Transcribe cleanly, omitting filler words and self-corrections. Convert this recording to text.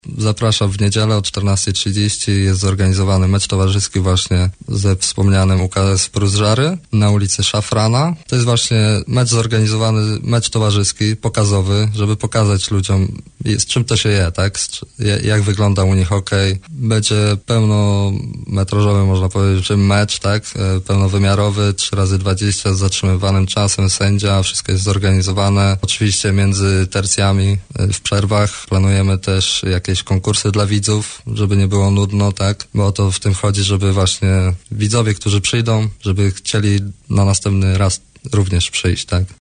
Zapraszam w niedzielę o 14:30. Jest zorganizowany mecz towarzyski właśnie ze wspomnianym UKS Prus-Żary na ulicy Szafrana. To jest właśnie mecz towarzyski, pokazowy, żeby pokazać ludziom, z czym to się je, tak? Jak wygląda u nich hokej. Będzie pełnometrażowy, można powiedzieć, mecz, tak? Pełnowymiarowy, 3x20 z zatrzymywanym czasem, sędzia, wszystko jest zorganizowane. Oczywiście między tercjami w przerwach planujemy też jakieś konkursy dla widzów, żeby nie było nudno, tak? Bo o to w tym chodzi, żeby właśnie widzowie, którzy przyjdą, żeby chcieli na następny raz również przyjść, tak?